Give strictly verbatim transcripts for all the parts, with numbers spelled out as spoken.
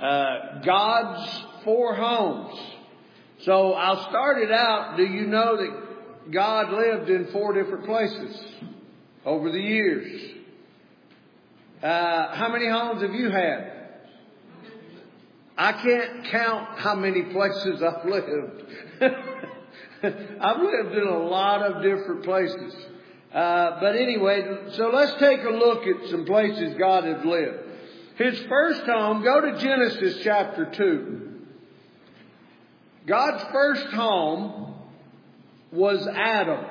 uh, God's four homes. So I'll start it out. Do you know that God lived in four different places over the years? Uh, how many homes have you had? I can't count how many places I've lived. I've lived in a lot of different places. Uh, but anyway, so let's take a look at some places God has lived. His first home, go to Genesis chapter two. God's first home was Adam.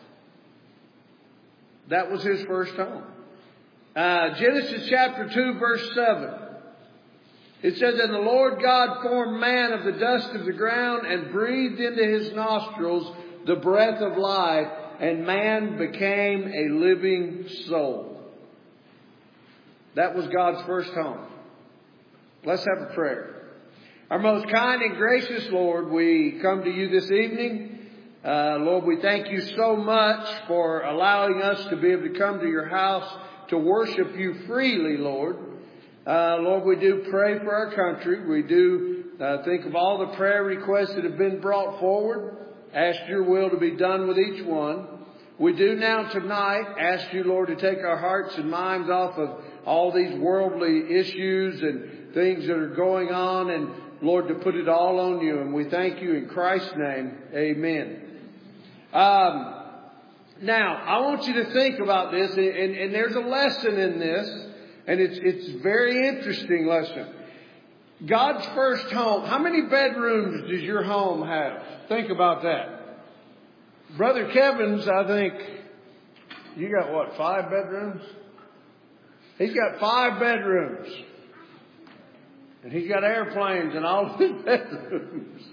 That was his first home. Uh, Genesis chapter two, verse seven. It says, "And the Lord God formed man of the dust of the ground and breathed into his nostrils the breath of life, and man became a living soul." That was God's first home. Let's have a prayer. Our most kind and gracious Lord, we come to you this evening. Uh, Lord, we thank you so much for allowing us to be able to come to your house to worship you freely, Lord. Uh, Lord, we do pray for our country. We do uh, think of all the prayer requests that have been brought forward. Ask your will to be done with each one. We do now tonight ask you, Lord, to take our hearts and minds off of all these worldly issues and things that are going on, and Lord, to put it all on you. And we thank you in Christ's name. Amen. Um, now, I want you to think about this, and, and, and there's a lesson in this, and it's it's a very interesting lesson. God's first home. How many bedrooms does your home have? Think about that. Brother Kevin's, I think, you got what, five bedrooms? He's got five bedrooms. And he's got airplanes in all of his bedrooms.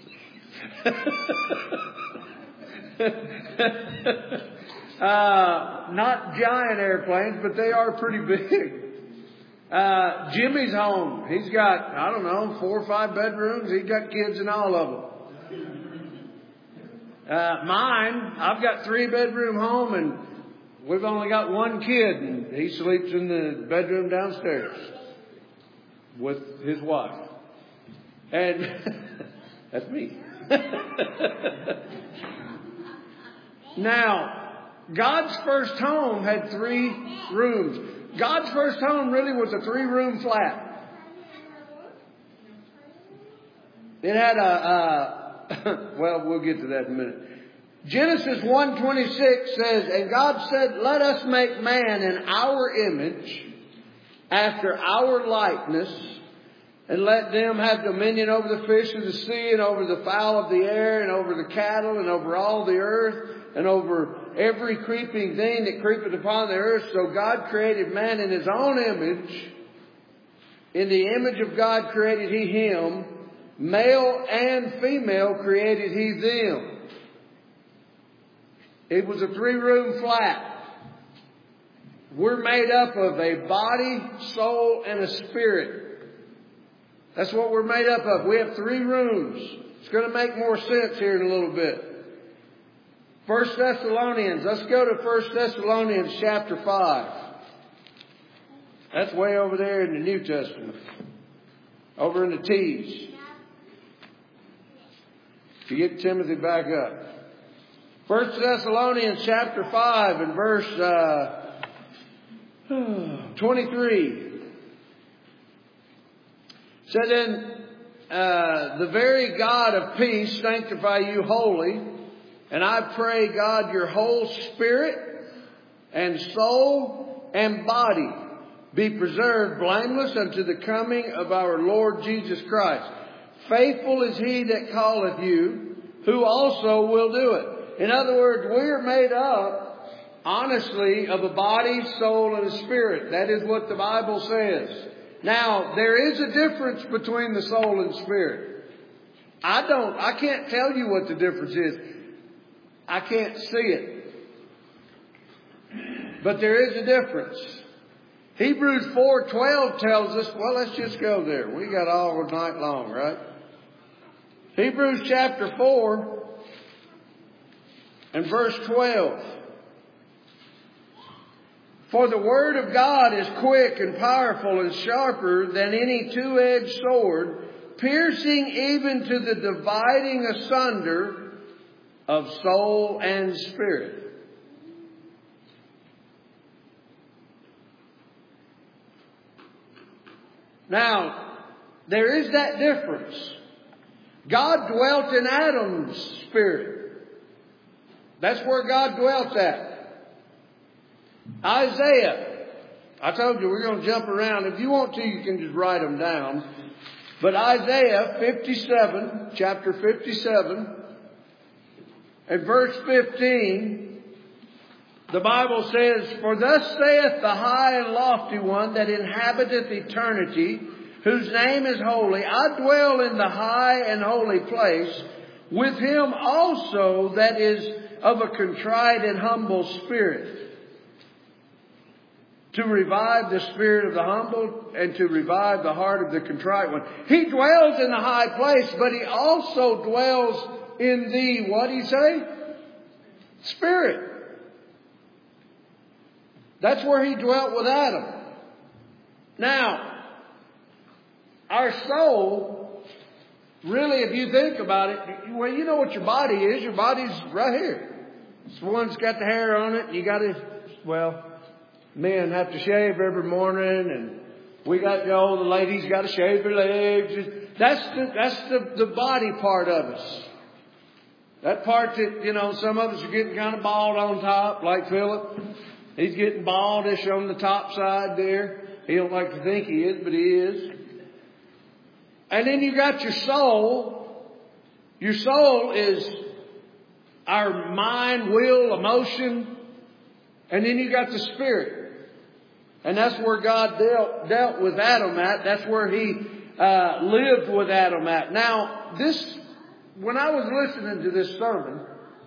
uh, not giant airplanes, but they are pretty big. Uh, Jimmy's home. He's got, I don't know, four or five bedrooms. He's got kids in all of them. Uh, mine, I've got three bedroom home, and we've only got one kid, and he sleeps in the bedroom downstairs with his wife. And that's me. Now, God's first home had three rooms. God's first home really was a three-room flat. It had a, uh, well, we'll get to that in a minute. Genesis one twenty-six says, "And God said, let us make man in our image, after our likeness, and let them have dominion over the fish of the sea, and over the fowl of the air, and over the cattle, and over all the earth, and over every creeping thing that creepeth upon the earth." So God created man in his own image. In the image of God created he him. Male and female created he them. It was a three-room flat. We're made up of a body, soul, and a spirit. That's what we're made up of. We have three rooms. It's going to make more sense here in a little bit. First Thessalonians. Let's go to First Thessalonians chapter five. That's way over there in the New Testament. Over in the T's. If you get Timothy back up. First Thessalonians chapter five and verse uh, twenty-three. So then, uh, the very God of peace sanctify you wholly. And I pray, God, your whole spirit and soul and body be preserved blameless unto the coming of our Lord Jesus Christ. Faithful is he that calleth you, who also will do it. In other words, we are made up, honestly, of a body, soul, and a spirit. That is what the Bible says. Now, there is a difference between the soul and spirit. I don't, I can't tell you what the difference is. I can't see it. But there is a difference. Hebrews four twelve tells us, well, let's just go there. We got all night long, right? Hebrews chapter four and verse twelve. For the word of God is quick and powerful and sharper than any two-edged sword, piercing even to the dividing asunder of soul and spirit. Now, there is that difference. God dwelt in Adam's spirit. That's where God dwelt at. Isaiah. I told you we're going to jump around. If you want to, you can just write them down. But Isaiah fifty-seven, chapter fifty-seven, and verse fifteen, the Bible says, For thus saith the high and lofty one that inhabiteth eternity, whose name is holy, I dwell in the high and holy place, with him also that is of a contrite and humble spirit, to revive the spirit of the humble and to revive the heart of the contrite one. He dwells in the high place, but he also dwells in the, what do you say? Spirit. That's where he dwelt with Adam. Now, our soul, really, if you think about it, well, you know what your body is. Your body's right here. It's the one that's got the hair on it. You got to, well, men have to shave every morning, and we got, you know, the ladies got to shave their legs. That's the, that's the, the body part of us. That part that, you know, some of us are getting kind of bald on top, like Philip. He's getting baldish on the top side there. He don't like to think he is, but he is. And then you got your soul. Your soul is our mind, will, emotion. And then you got the spirit. And that's where God dealt, dealt with Adam at. That's where he uh, lived with Adam at. Now, this, when I was listening to this sermon,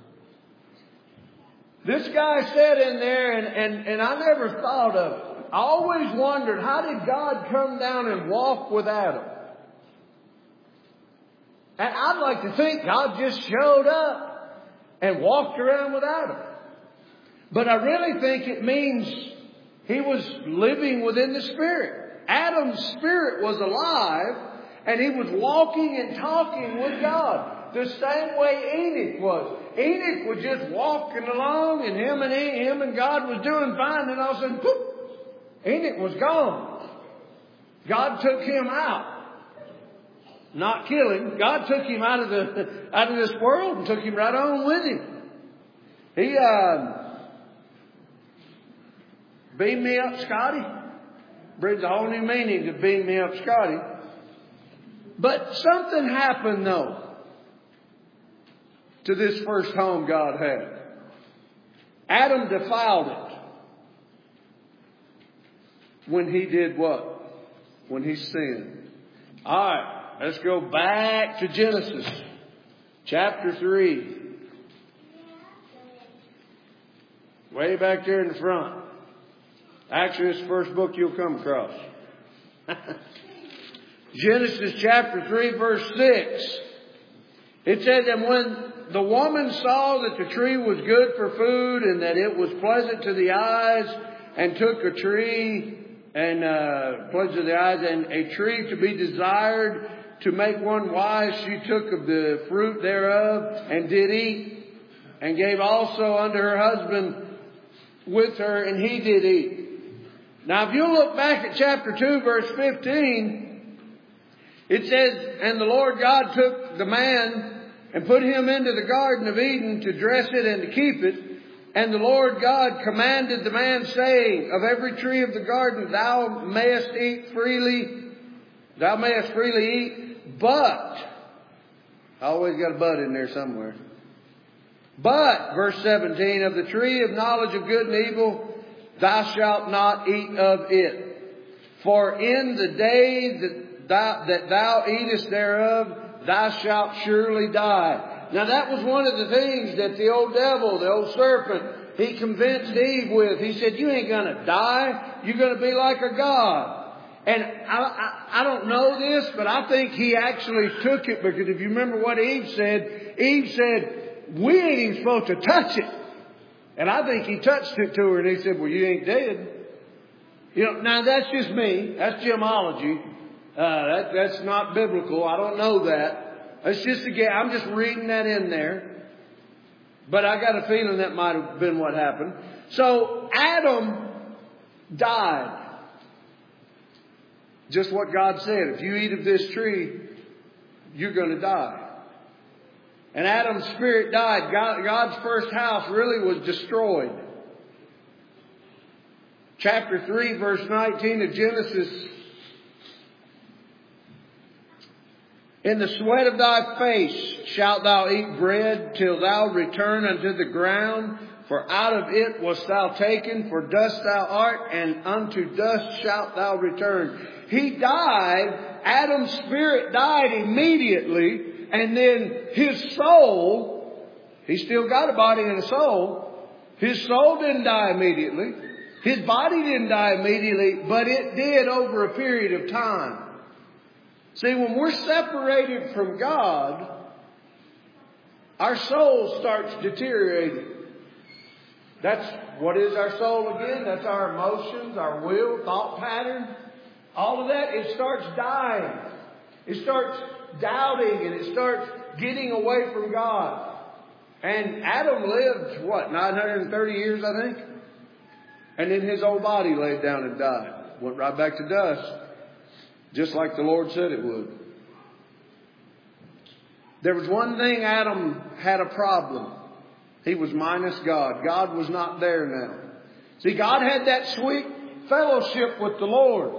this guy said in there, and, and, and I never thought of it. I always wondered, how did God come down and walk with Adam? And I'd like to think God just showed up and walked around with Adam. But I really think it means he was living within the Spirit. Adam's spirit was alive, and he was walking and talking with God. The same way Enoch was. Enoch was just walking along, and him and he, him and God was doing fine, and all of a sudden, poof, Enoch was gone. God took him out. Not kill him. God took him out of the out of this world and took him right on with him. He uh, beamed me up, Scotty. Brings a whole new meaning to beam me up, Scotty. But something happened though to this first home God had. Adam defiled it when he did what? When he sinned. All right. Let's go back to Genesis chapter three. Way back there in the front. Actually, it's the first book you'll come across. Genesis chapter three, verse six. It says, And when the woman saw that the tree was good for food, and that it was pleasant to the eyes, and took a tree, and uh, pleasant to the eyes, and a tree to be desired, to make one wise, she took of the fruit thereof, and did eat, and gave also unto her husband with her, and he did eat. Now, if you look back at chapter two, verse fifteen, it says, And the Lord God took the man and put him into the garden of Eden to dress it and to keep it. And the Lord God commanded the man, saying, Of every tree of the garden thou mayest eat freely, thou mayest freely eat, but, I always got a but in there somewhere. But, verse seventeen, of the tree of knowledge of good and evil, thou shalt not eat of it. For in the day that thou, that thou eatest thereof, thou shalt surely die. Now that was one of the things that the old devil, the old serpent, he convinced Eve with. He said, you ain't going to die. You're going to be like a God. And I, I, I don't know this, but I think he actually took it, because if you remember what Eve said, Eve said, we ain't even supposed to touch it. And I think he touched it to her, and he said, well, you ain't dead. You know, now that's just me. That's gemology. Uh, that, that's not biblical. I don't know that. It's just again, I'm just reading that in there. But I got a feeling that might have been what happened. So Adam died. Just what God said. If you eat of this tree, you're going to die. And Adam's spirit died. God, God's first house really was destroyed. Chapter three, verse nineteen of Genesis. In the sweat of thy face shalt thou eat bread till thou return unto the ground. For out of it wast thou taken, for dust thou art, and unto dust shalt thou return. He died. Adam's spirit died immediately. And then his soul, he still got a body and a soul. His soul didn't die immediately. His body didn't die immediately, but it did over a period of time. See, when we're separated from God, our soul starts deteriorating. That's what is our soul again? That's our emotions, our will, thought pattern. All of that, it starts dying. It starts doubting and it starts getting away from God. And Adam lived, what, nine hundred thirty years, I think? And then his old body laid down and died. Went right back to dust. Just like the Lord said it would. There was one thing Adam had a problem. He was minus God. God was not there now. See, God had that sweet fellowship with the Lord.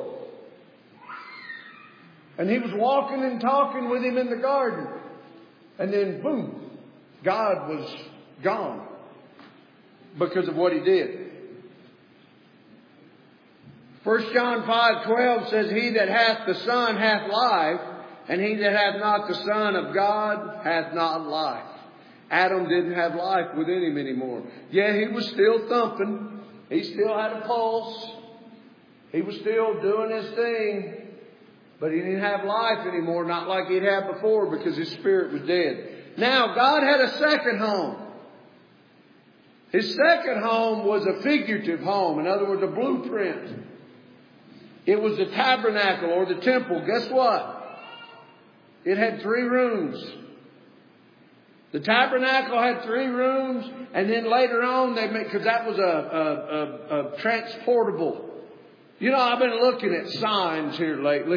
And he was walking and talking with him in the garden. And then, boom, God was gone because of what he did. First John five twelve says, He that hath the Son hath life, and he that hath not the Son of God hath not life. Adam didn't have life within him anymore. Yeah, he was still thumping. He still had a pulse. He was still doing his thing. But he didn't have life anymore, not like he'd had before, because his spirit was dead. Now, God had a second home. His second home was a figurative home. In other words, a blueprint. It was the tabernacle or the temple. Guess what? It had three rooms. The tabernacle had three rooms, and then later on, they made, because that was a, a, a, a transportable. You know, I've been looking at signs here lately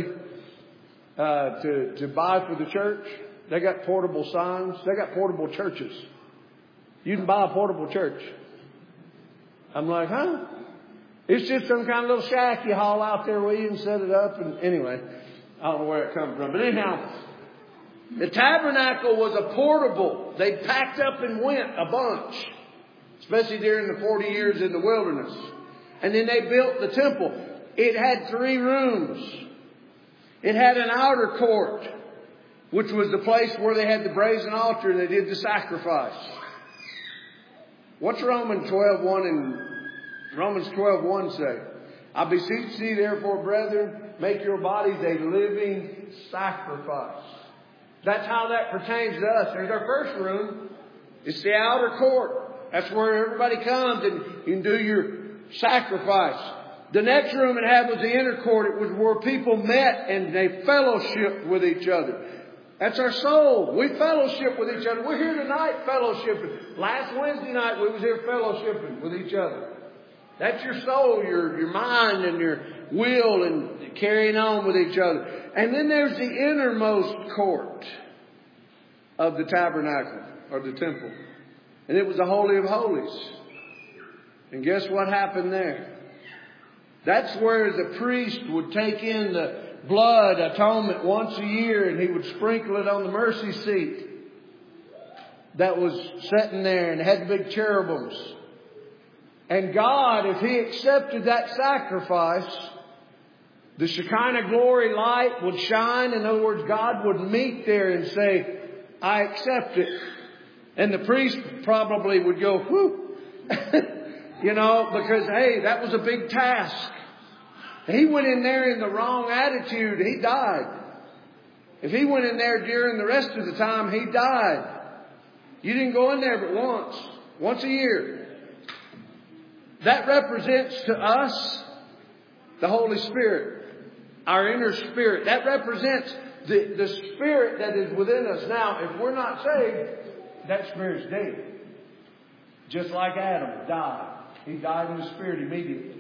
uh, to, to buy for the church. They got portable signs. They got portable churches. You can buy a portable church. I'm like, huh? It's just some kind of little shack you haul out there with you and set it up. And anyway, I don't know where it comes from. But anyhow, the tabernacle was a portable. They packed up and went a bunch, especially during the forty years in the wilderness. And then they built the temple. It had three rooms. It had an outer court, which was the place where they had the brazen altar and they did the sacrifice. What's Romans twelve one and Romans twelve one say? I beseech thee, therefore, brethren, make your bodies a living sacrifice. That's how that pertains to us. There's our first room. It's the outer court. That's where everybody comes and you can do your sacrifice. The next room it had was the inner court. It was where people met and they fellowshiped with each other. That's our soul. We fellowship with each other. We're here tonight fellowshipping. Last Wednesday night we was here fellowshipping with each other. That's your soul, your, your mind and your will and carrying on with each other. And then there's the innermost court of the tabernacle or the temple. And it was the Holy of Holies. And guess what happened there? That's where the priest would take in the blood atonement once a year and he would sprinkle it on the mercy seat that was sitting there and had the big cherubims. And God, if He accepted that sacrifice, the Shekinah glory light would shine. In other words, God would meet there and say, I accept it. And the priest probably would go, whew. You know, because, hey, that was a big task. He went in there in the wrong attitude. He died. If he went in there during the rest of the time, he died. You didn't go in there but once. Once a year. That represents to us the Holy Spirit, our inner spirit. That represents the, the spirit that is within us. Now, if we're not saved, that spirit's dead. Just like Adam died. He died in the spirit immediately.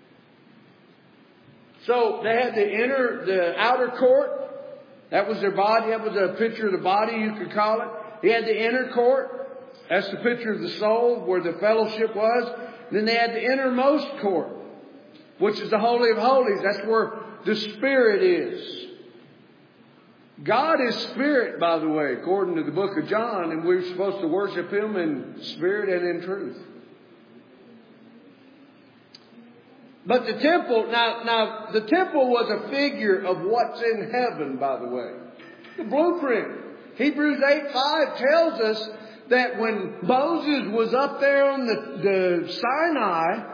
So they had the inner, the outer court. That was their body. That was a picture of the body, you could call it. He had the inner court. That's the picture of the soul, where the fellowship was. And then they had the innermost court, which is the Holy of Holies. That's where the Spirit is. God is Spirit, by the way, according to the book of John. And we're supposed to worship Him in spirit and in truth. But the temple, now, now the temple was a figure of what's in heaven, by the way. The blueprint. Hebrews eight five tells us that when Moses was up there on the, the Sinai,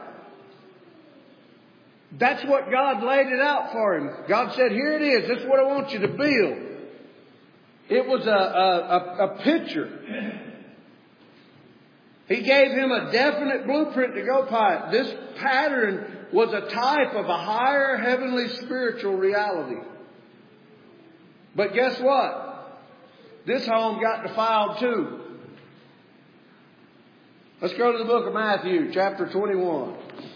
that's what God laid it out for him. God said, here it is. This is what I want you to build. It was a, a, a, a picture. He gave him a definite blueprint to go by. This pattern was a type of a higher heavenly spiritual reality. But guess what? This home got defiled too. Let's go to the book of Matthew, chapter twenty-one.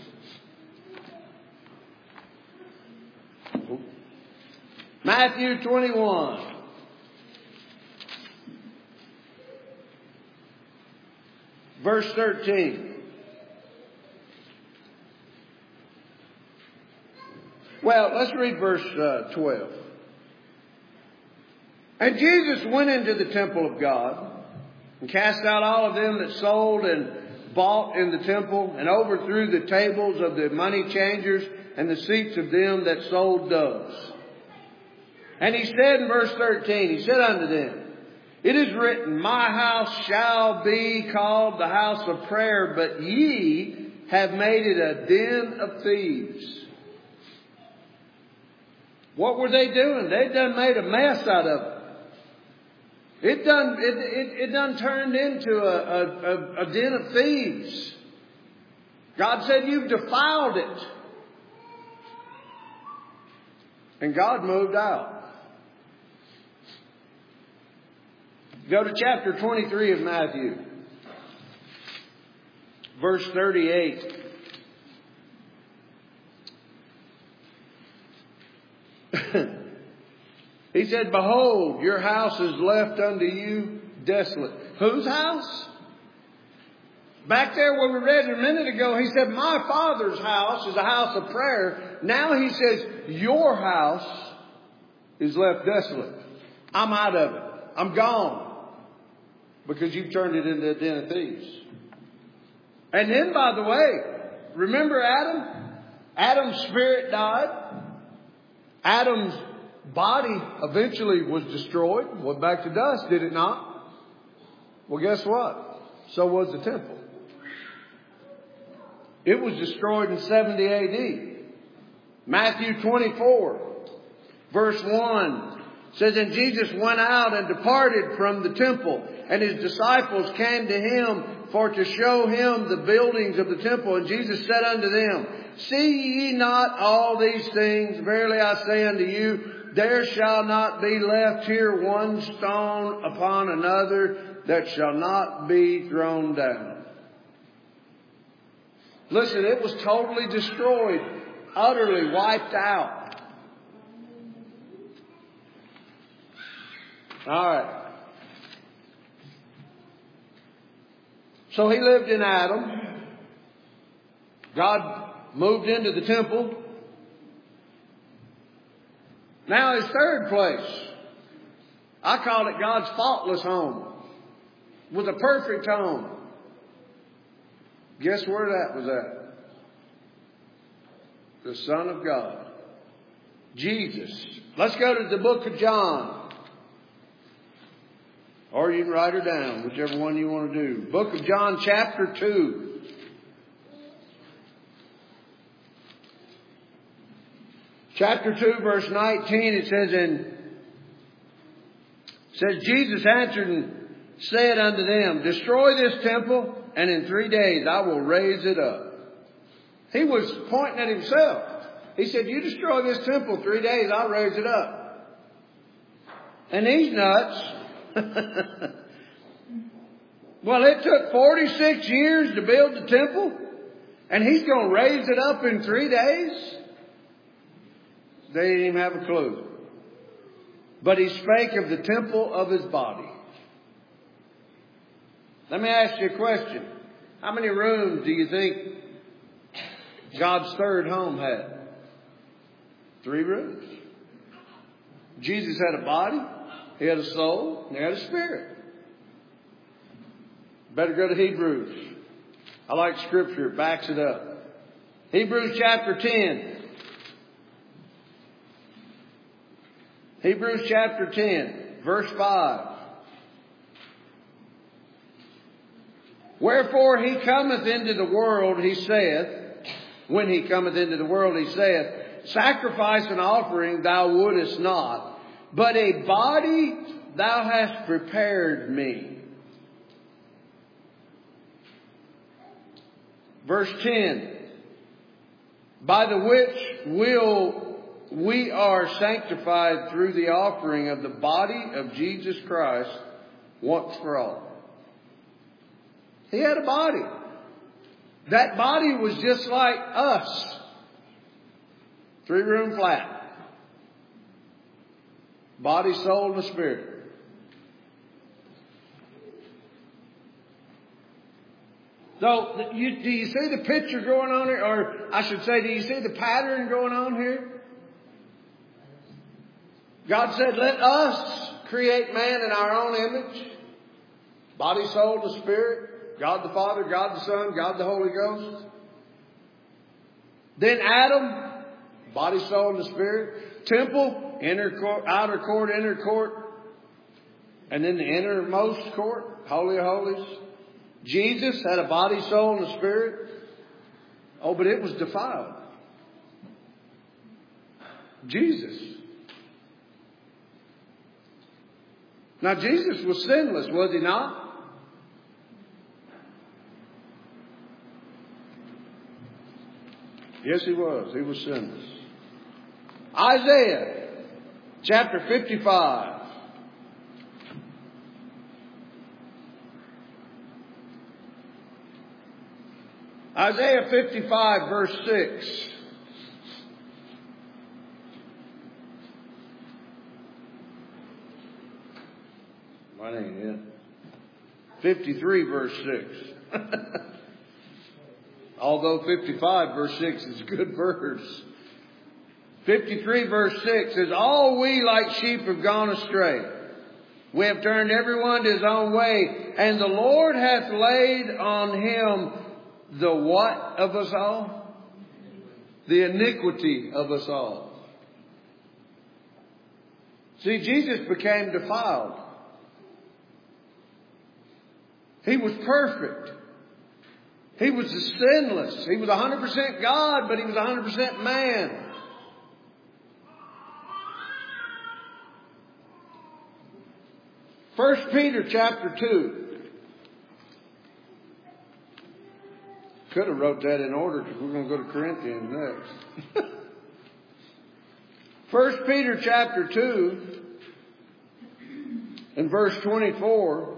Matthew twenty-one. Verse thirteen. Well, let's read verse uh, twelve. And Jesus went into the temple of God and cast out all of them that sold and bought in the temple, and overthrew the tables of the money changers and the seats of them that sold doves. And he said in verse thirteen, he said unto them, it is written, my house shall be called the house of prayer, but ye have made it a den of thieves. What were they doing? They done made a mess out of it. It done, it, it, it done turned into a, a, a, a den of thieves. God said, you've defiled it. And God moved out. Go to chapter twenty-three of Matthew. Verse thirty-eight. He said, behold, your house is left unto you desolate. Whose house? Back there where we read a minute ago, he said, my Father's house is a house of prayer. Now he says, your house is left desolate. I'm out of it. I'm gone. Because you've turned it into a den of thieves. And then, by the way, remember Adam? Adam's spirit died. Adam's body eventually was destroyed. Went back to dust, did it not? Well, guess what? So was the temple. It was destroyed in seventy A D. Matthew twenty-four, verse one says, and Jesus went out and departed from the temple, and his disciples came to him for to show him the buildings of the temple. And Jesus said unto them, see ye not all these things? Verily I say unto you, there shall not be left here one stone upon another that shall not be thrown down. Listen, it was totally destroyed, utterly wiped out. All right. So he lived in Adam. God moved into the temple. Now his third place, I call it God's faultless home. It was a perfect home. Guess where that was at? The Son of God, Jesus. Let's go to the book of John. Or you can write her down, whichever one you want to do. Book of John, chapter two. Chapter two, verse nineteen, it says, and it says, Jesus answered and said unto them, destroy this temple, and in three days I will raise it up. He was pointing at himself. He said, you destroy this temple three days, I'll raise it up. And he's nuts. Well, it took forty-six years to build the temple, and he's going to raise it up in three days? They didn't even have a clue. But he spake of the temple of his body. Let me ask you a question. How many rooms do you think God's third home had? Three rooms. Jesus had a body, he had a soul, and he had a spirit. Better go to Hebrews. I like Scripture. It backs it up. Hebrews chapter ten. Hebrews chapter ten, verse five. Wherefore he cometh into the world, he saith, when he cometh into the world, he saith, sacrifice and offering thou wouldest not, but a body thou hast prepared me. Verse ten. By the which will we are sanctified through the offering of the body of Jesus Christ once for all. He had a body. That body was just like us. Three room flat. Body, soul, and spirit. So, you, do you see the picture going on here? Or I should say, do you see the pattern going on here? God said, let us create man in our own image. Body, soul, and spirit. God the Father, God the Son, God the Holy Ghost. Then Adam, body, soul, and spirit. Temple, inner court, outer court, inner court. And then the innermost court, Holy of Holies. Jesus had a body, soul, and a spirit. Oh, but it was defiled. Jesus. Now, Jesus was sinless, was he not? Yes, he was. He was sinless. Isaiah chapter fifty-five. Isaiah fifty-five verse six. Mine ain't it. fifty-three verse six. Although fifty-five verse six is a good verse. fifty-three verse six says, all we like sheep have gone astray. We have turned everyone to his own way. And the Lord hath laid on him the what of us all? The iniquity of us all. See, Jesus became defiled. He was perfect. He was sinless. He was one hundred percent God, but he was one hundred percent man. First Peter chapter two. Could have wrote that in order because we're going to go to Corinthians next. First Peter chapter two and verse twenty-four.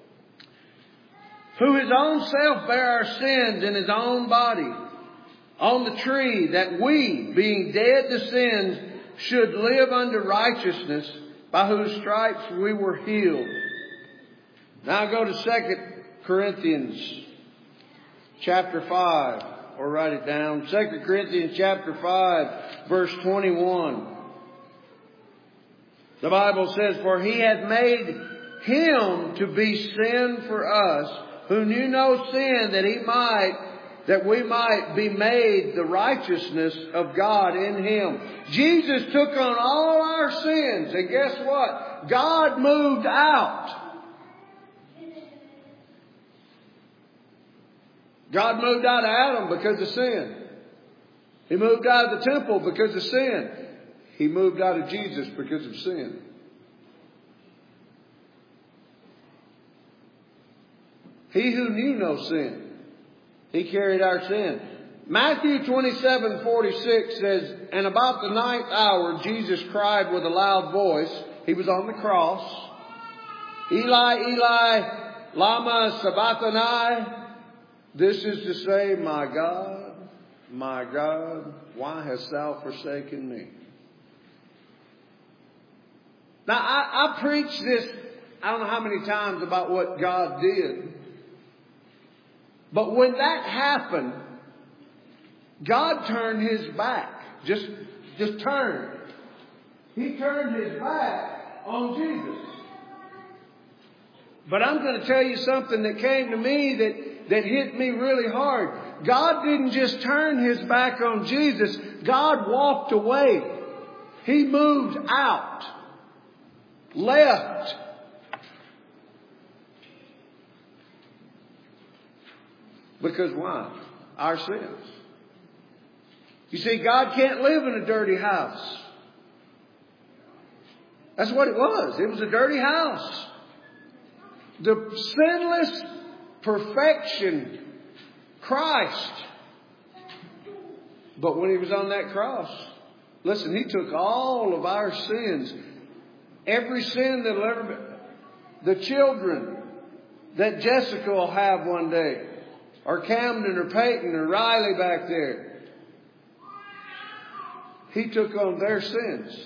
Who his own self bare our sins in his own body on the tree, that we, being dead to sins, should live unto righteousness, by whose stripes we were healed. Now go to Second Corinthians chapter five, or write it down. Second Corinthians chapter five, verse twenty-one. The Bible says, for he hath made him to be sin for us, who knew no sin, that he might, that we might be made the righteousness of God in him. Jesus took on all our sins, and guess what? God moved out. God moved out of Adam because of sin. He moved out of the temple because of sin. He moved out of Jesus because of sin. He who knew no sin, he carried our sin. Matthew twenty-seven forty-six says, and about the ninth hour, Jesus cried with a loud voice. He was on the cross. Eli, Eli, lama sabachthani. This is to say, my God, my God, why hast thou forsaken me? Now, I, I preached this, I don't know how many times about what God did. But when that happened, God turned His back. Just, just turned. He turned His back on Jesus. But I'm going to tell you something that came to me that, that hit me really hard. God didn't just turn His back on Jesus. God walked away. He moved out. Left. Because why? Our sins. You see, God can't live in a dirty house. That's what it was. It was a dirty house. The sinless perfection, Christ. But when He was on that cross, listen, He took all of our sins. Every sin that'll ever be. The children that Jessica will have one day. Or Camden or Peyton or Riley back there. He took on their sins.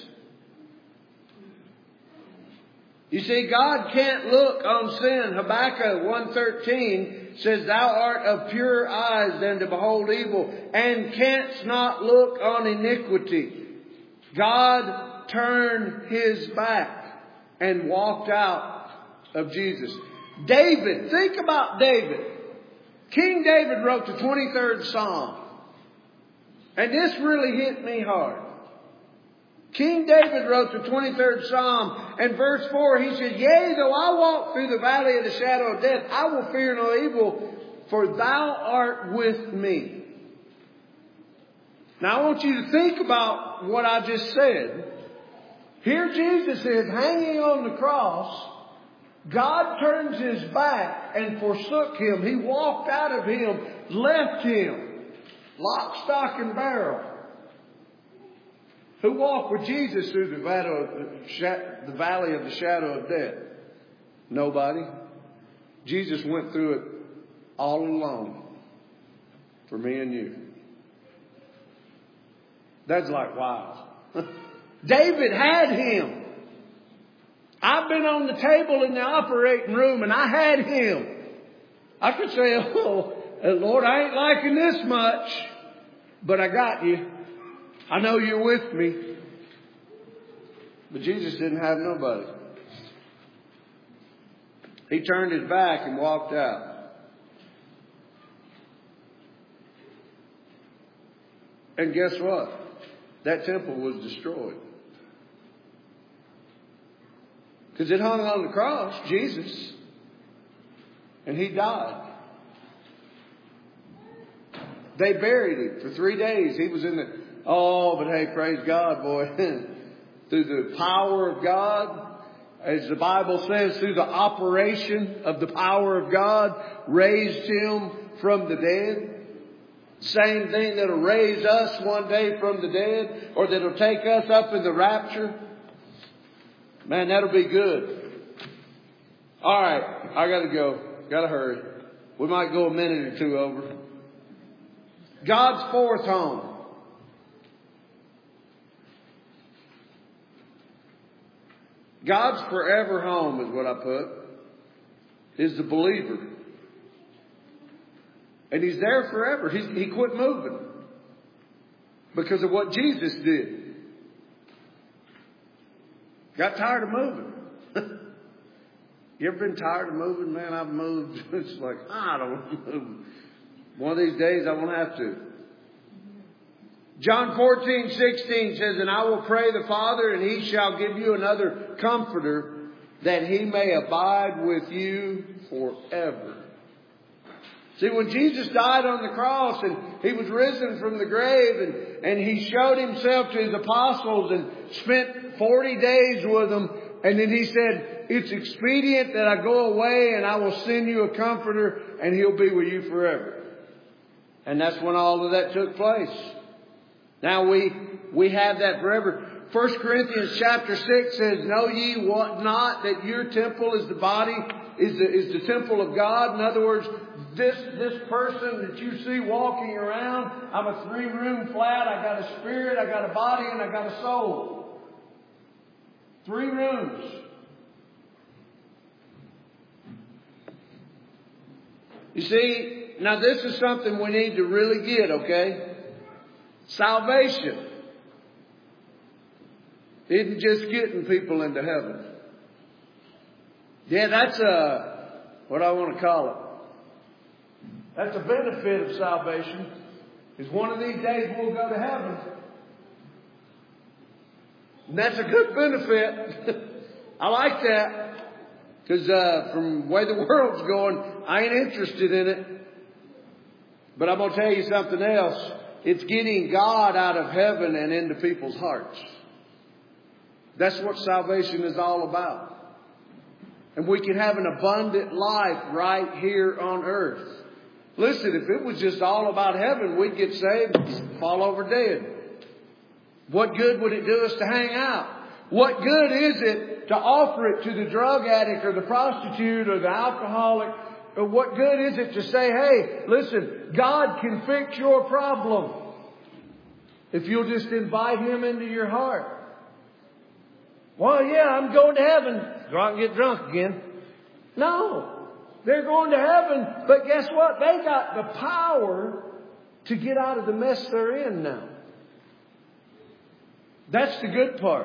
You see, God can't look on sin. Habakkuk one thirteen says, thou art of pure eyes than to behold evil, and canst not look on iniquity. God turned His back and walked out of Jesus. David, think about David. King David wrote the twenty-third Psalm. And this really hit me hard. King David wrote the twenty-third Psalm, and verse four, he said, yea, though I walk through the valley of the shadow of death, I will fear no evil, for thou art with me. Now I want you to think about what I just said. Here Jesus is hanging on the cross. God turns His back and forsook Him. He walked out of Him, left Him. Lock, stock, and barrel. Who walked with Jesus through the valley of the shadow of death? Nobody. Jesus went through it all alone for me and you. That's like, wow. David had Him. I've been on the table in the operating room and I had Him. I could say, oh, Lord, I ain't liking this much, but I got you. I know you're with me. But Jesus didn't have nobody. He turned His back and walked out. And guess what? That temple was destroyed. Because it hung on the cross, Jesus. And He died. They buried Him for three days. He was in the... Oh, but hey, praise God, boy. Through the power of God, as the Bible says, through the operation of the power of God, raised Him from the dead. Same thing that'll raise us one day from the dead, or that'll take us up in the rapture. Man, that'll be good. All right, I got to go. Got to hurry. We might go a minute or two over. God's fourth home. God's forever home is what I put. Is the believer. And He's there forever. He, he quit moving. Because of what Jesus did. Got tired of moving. You ever been tired of moving? Man, I've moved. It's like, I don't want to move. One of these days I won't have to. John fourteen sixteen says, and I will pray the Father, and He shall give you another Comforter, that He may abide with you forever. See, when Jesus died on the cross and He was risen from the grave, and, and He showed Himself to His apostles and spent forty days with them, and then He said, it's expedient that I go away and I will send you a Comforter and He'll be with you forever. And that's when all of that took place. Now we, we have that forever. First Corinthians chapter six says, know ye what not that your temple is the body, is the, is the temple of God. In other words, this, this person that you see walking around, I'm a three room flat. I got a spirit, I got a body, and I got a soul. Three rooms. You see, now this is something we need to really get, okay? Salvation isn't just getting people into heaven. Yeah, that's a, what I want to call it. That's a benefit of salvation, is one of these days we'll go to heaven. And that's a good benefit. I like that. Because uh, from the way the world's going, I ain't interested in it. But I'm going to tell you something else. It's getting God out of heaven and into people's hearts. That's what salvation is all about. And we can have an abundant life right here on earth. Listen, if it was just all about heaven, we'd get saved and fall over dead. What good would it do us to hang out? What good is it to offer it to the drug addict or the prostitute or the alcoholic? Or what good is it to say, hey, listen, God can fix your problem if you'll just invite Him into your heart? Well, yeah, I'm going to heaven. So I can get drunk again. No. They're going to heaven. But guess what? They got the power to get out of the mess they're in now. That's the good part.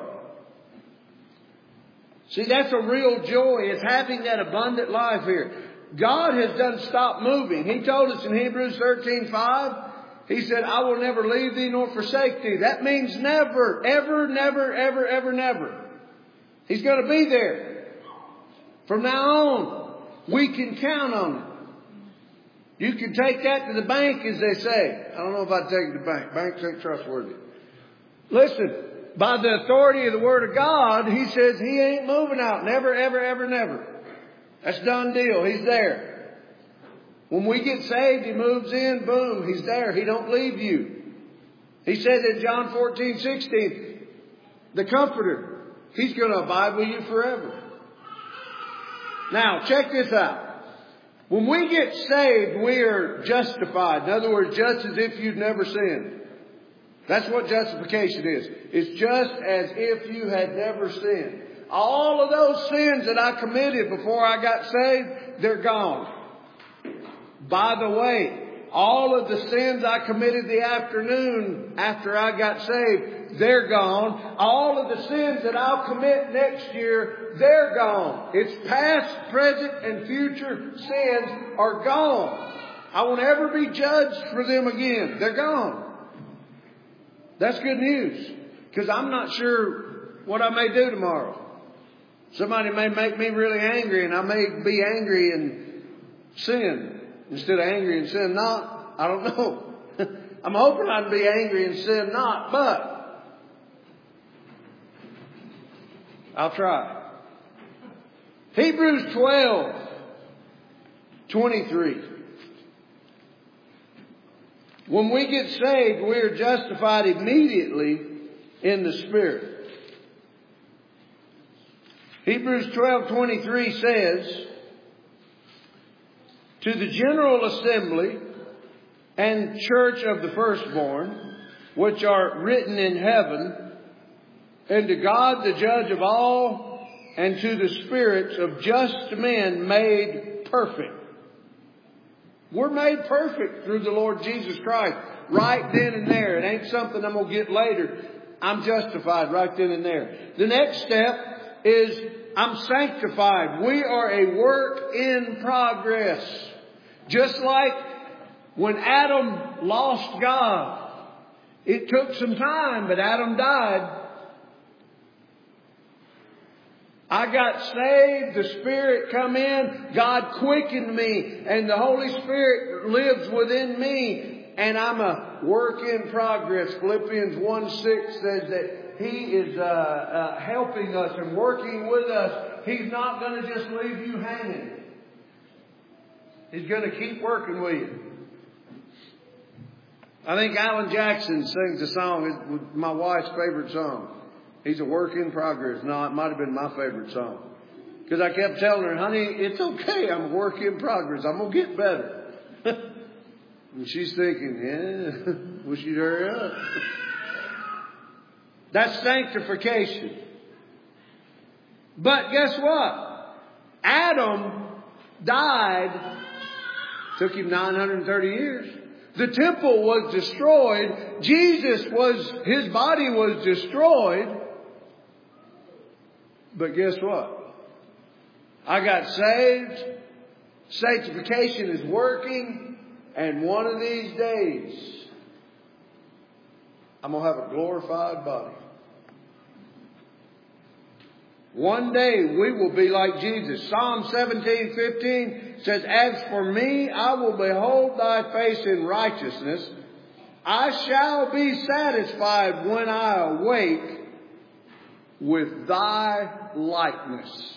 See, that's a real joy, is having that abundant life here. God has done stop moving. He told us in Hebrews thirteen five, He said, I will never leave thee nor forsake thee. That means never, ever, never, ever, ever, never. He's going to be there. From now on, we can count on it. You can take that to the bank, as they say. I don't know if I'd take it to the bank. Banks ain't trustworthy. Listen. By the authority of the Word of God, He says He ain't moving out. Never, ever, ever, never. That's done deal. He's there. When we get saved, He moves in. Boom. He's there. He don't leave you. He said in John fourteen sixteen, the Comforter, He's going to abide with you forever. Now, check this out. When we get saved, we are justified. In other words, just as if you'd never sinned. That's what justification is. It's just as if you had never sinned. All of those sins that I committed before I got saved, they're gone. By the way, all of the sins I committed the afternoon after I got saved, they're gone. All of the sins that I'll commit next year, they're gone. It's past, present, and future sins are gone. I won't ever be judged for them again. They're gone. That's good news. Because I'm not sure what I may do tomorrow. Somebody may make me really angry, and I may be angry and sin instead of angry and sin not. I don't know. I'm hoping I'd be angry and sin not, but I'll try. Hebrews twelve twenty-three. When we get saved, we are justified immediately in the Spirit. Hebrews twelve twenty-three says, to the general assembly and church of the firstborn, which are written in heaven, and to God the judge of all, and to the spirits of just men made perfect. We're made perfect through the Lord Jesus Christ right then and there. It ain't something I'm going to get later. I'm justified right then and there. The next step is I'm sanctified. We are a work in progress. Just like when Adam lost God, it took some time, but Adam died. I got saved, the Spirit come in, God quickened me, and the Holy Spirit lives within me, and I'm a work in progress. Philippians one six says that He is uh, uh, helping us and working with us. He's not going to just leave you hanging. He's going to keep working with you. I think Alan Jackson sings a song. It's my wife's favorite song. He's a work in progress. No, it might have been my favorite song. Because I kept telling her, honey, it's okay. I'm a work in progress. I'm going to get better. And she's thinking, yeah, wish you'd hurry up. That's sanctification. But guess what? Adam died. Took him nine hundred thirty years. The temple was destroyed. Jesus was, his body was destroyed. But guess what? I got saved. Sanctification is working. And one of these days, I'm going to have a glorified body. One day we will be like Jesus. Psalm seventeen fifteen says, as for me, I will behold thy face in righteousness. I shall be satisfied when I awake with thy likeness.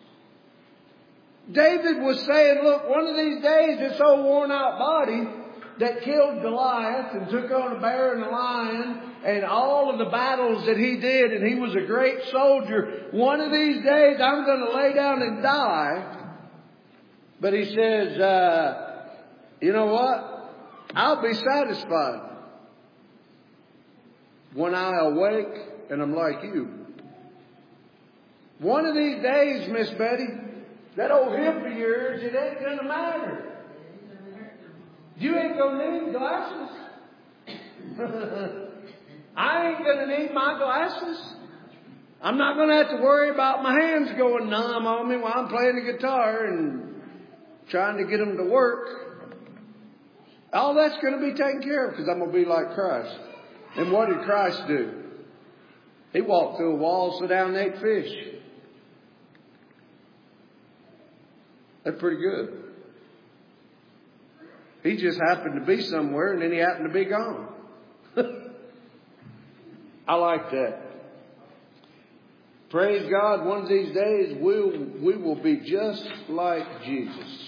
David was saying, look, one of these days this old worn out body that killed Goliath and took on a bear and a lion and all of the battles that he did, and he was a great soldier. One of these days I'm going to lay down and die. But he says, uh, you know what? I'll be satisfied when I awake and I'm like you. One of these days, Miss Betty, that old hip of yours, it ain't going to matter. You ain't going to need glasses. I ain't going to need my glasses. I'm not going to have to worry about my hands going numb on me while I'm playing the guitar and trying to get them to work. All that's going to be taken care of because I'm going to be like Christ. And what did Christ do? He walked through a wall, sat down and ate fish. That's pretty good. He just happened to be somewhere and then he happened to be gone. I like that. Praise God, one of these days we'll, we will be just like Jesus.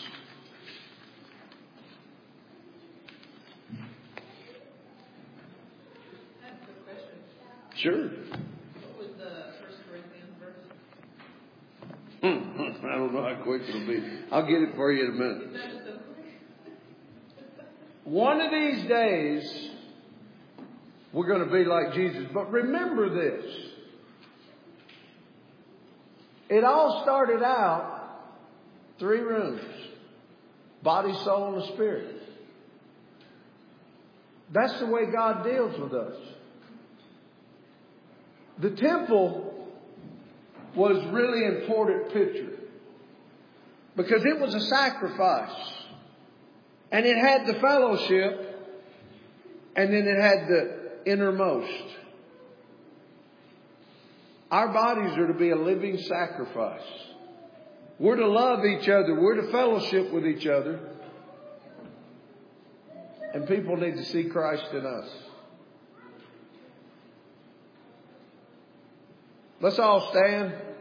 I have a quick question. Sure. What was the First Corinthians verse? I don't know how quick it'll be. I'll get it for you in a minute. That is so quick. One of these days, we're going to be like Jesus. But remember this. It all started out three rooms. Body, soul, and spirit. That's the way God deals with us. The temple was a really important picture. Because it was a sacrifice. And it had the fellowship. And then it had the innermost. Our bodies are to be a living sacrifice. We're to love each other. We're to fellowship with each other. And people need to see Christ in us. Let's all stand.